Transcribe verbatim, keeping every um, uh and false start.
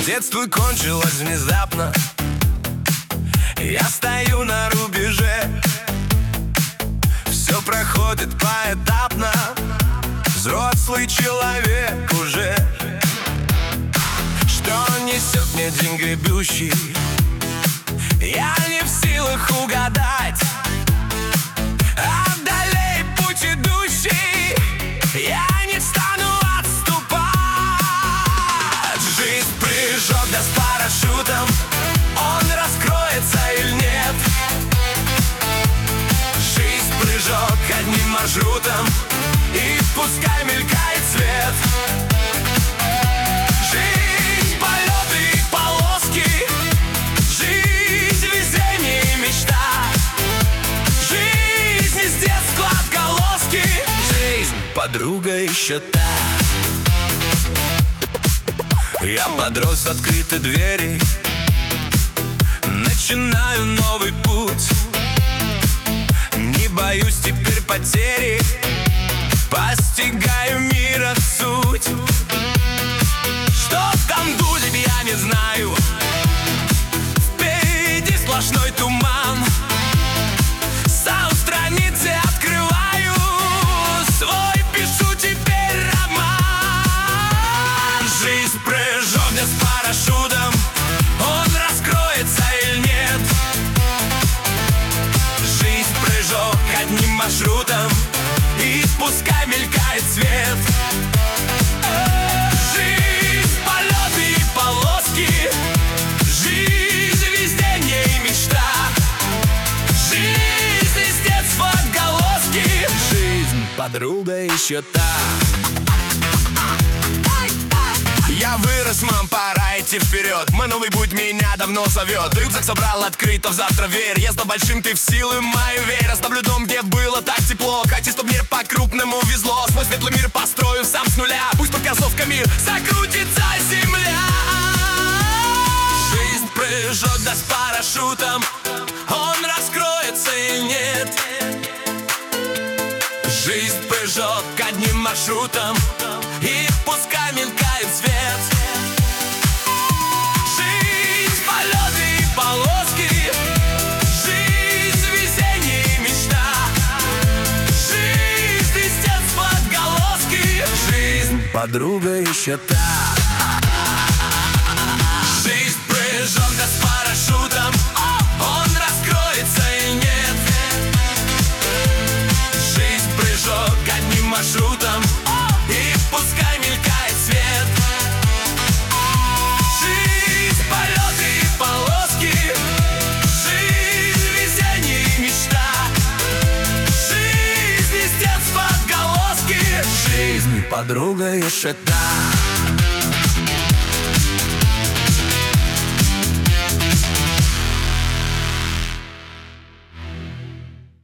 Детство кончилось внезапно. Я стою на рубеже. Все проходит поэтапно. Взрослый человек уже. Что несет мне день гребущий, я не в силах угадать. Отдалей путь идущий, я не стану отступать. Жизнь прыжок, да с парашютом, он раскроется или нет. Жизнь прыжок одним маршрутом, и пускай мелькает свет. Жизнь полеты и полоски, жизнь везение и мечта. Жизнь из детства отголоски, жизнь подруга еще та. Я подрос с открытой двери, начинаю новый путь. Не боюсь теперь потери, постигаю мира суть. Что там будет, я не знаю. Впереди сплошной туман. Сам страницы открываю, свой пишу теперь роман. Жизнь прыжок, да с парашютом, он раскроется или нет. Жизнь прыжок одним маршрутом, и пускай мелькает свет. Жизнь полеты и полоски, жизнь везение и мечта. Жизнь из детства отголоски, жизнь подруга еще та. Я вырос, мам, пора идти вперед. Мой новый путь меня давно зовет. Рюкзак собрал, открыто в завтра верь. Я стал большим, ты в силу мою верь. Оставлю дом, где было так тепло. Хочу, чтоб мне по-крупному везло. Свой светлый мир построю сам с нуля. Пусть под кроссовками закрутится земля. Жизнь прыжок, да с парашютом, он раскроется или нет. Жизнь прыжок одним маршрутом, и пускай мелькает свет. Жизнь полеты и полоски, жизнь везение и мечта. Жизнь из детства отголоски, жизнь подруга еще та. Жизнь прыжок, да с парашютом, он раскроется или нет. Жизнь прыжок одним маршрутом, и пускай мелькает свет. Жизнь полеты и полоски, жизнь везение и мечта. Жизнь из детства отголоски, жизнь подруга еще та.